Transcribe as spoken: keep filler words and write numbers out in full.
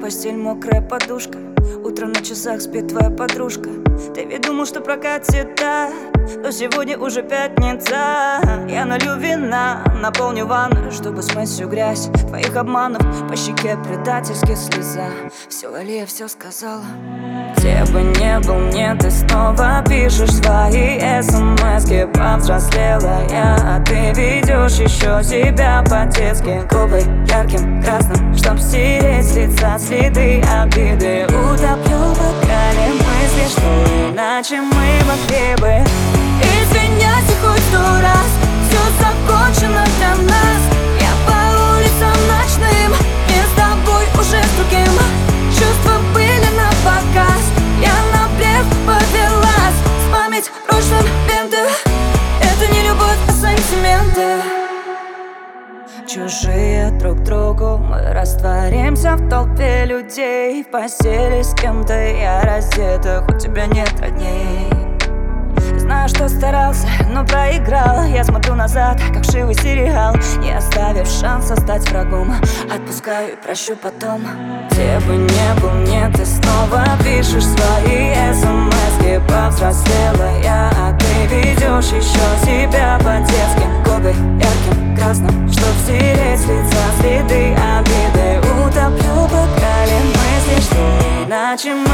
постель мокрая подушка. Утром на часах спит твоя подружка. Ты ведь думал, что прокатит, да? Но сегодня уже пятница. Я налью вина, наполню ванну, чтобы смыть всю грязь твоих обманов. По щеке предательски слеза. Все ли я все сказала? Где бы не был, мне ты снова пишешь свои смски. Повзрослела я, а ты ведешь еще себя по-детски. Губы ярким красным, чтоб стереть с лица следы обиды. Утоплю в бокале мысли, что иначе мы могли бы. Извиняйся хоть сто раз, все закончено для нас. Я по улицам ночным, не с тобой, уже с другим. Чувства были на показ, я на блеф повелась. Вспомнить прошлым ленты, это не любовь, а сантименты. Чужие друг другу, мы растворимся в толпе людей. В постели с кем-то я раздета, хоть тебя нет родней. Знаю, что старался, но проиграл. Я смотрю назад, как вшивый сериал, не оставив шанса стать врагом. Отпускаю и прощу потом. Где бы не был, мне ты снова пишешь свои смски. Повзрослела я, а ты ведешь еще себя по-детски. Губы ярким красным, чтоб стереть с лица следы обиды. Утоплю в бокале мысли, что иначе мы